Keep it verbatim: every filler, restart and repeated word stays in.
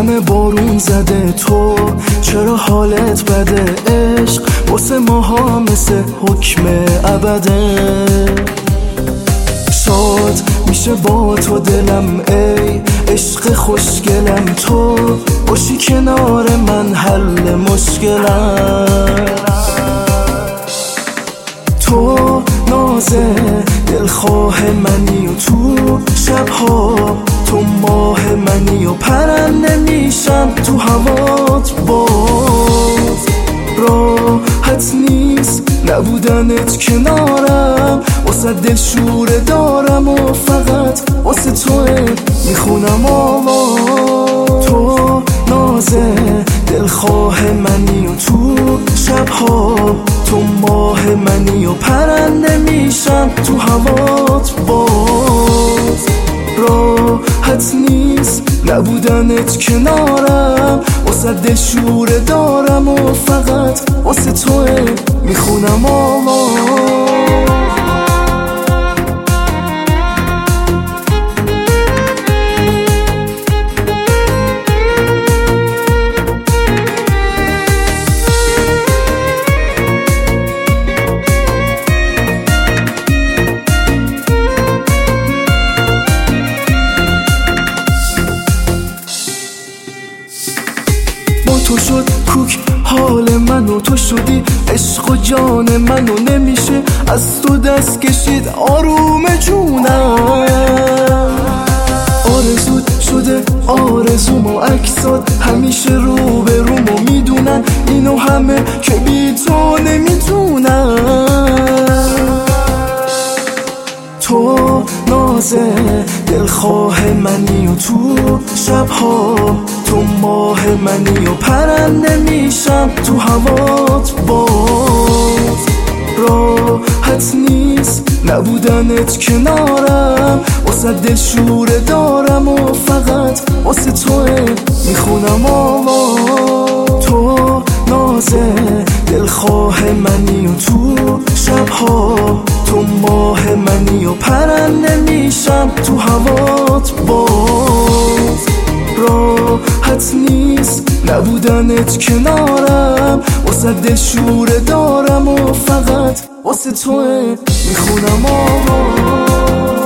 همه بارون زده، تو چرا حالت بده؟ عشق واسه ماها مثل حکم ابده. شاد میشه با تو دلم ای عشق خوشگلم، تو باشی کنار من حل مشکلم. تو نازه دلخواه منی و تو شبها تو ماه منی و پرنده میشم تو هوات. باز راحت نیست نبودنت کنارم، واسه دل شوره دارم و فقط واسه توه میخونم آواز. تو نازه دلخواه منی و تو شبها تو ماه منی و پرنده میشم تو هوات. باز راحت نیست نبودنت کنارم، واسه دل شوره دارم و فقط واسه توه میخونم آواز. تو شد کوک حال منو، تو شدی عشق و جان منو، نمیشه از تو دست کشید آروم جونم. آرزوت شده آرزوم و عکسات همیشه رو به رومو، میدونن اینو همه که بی تو نمیتونن. تو نازه دلخواه منی و تو شبها تو ماه منی و پرنده میشم تو هوات. باز راحت نیست نبودنت کنارم، واسه دل شوره دارم و فقط واسه توه میخونم آواز. تو نازه دلخواه منی و تو شبها تو ماه منی و پرنده میشم تو هوات. باز راحت نیست نبودنت کنارم، واسه دل شوره دارم و فقط واسه توه میخونم آواز.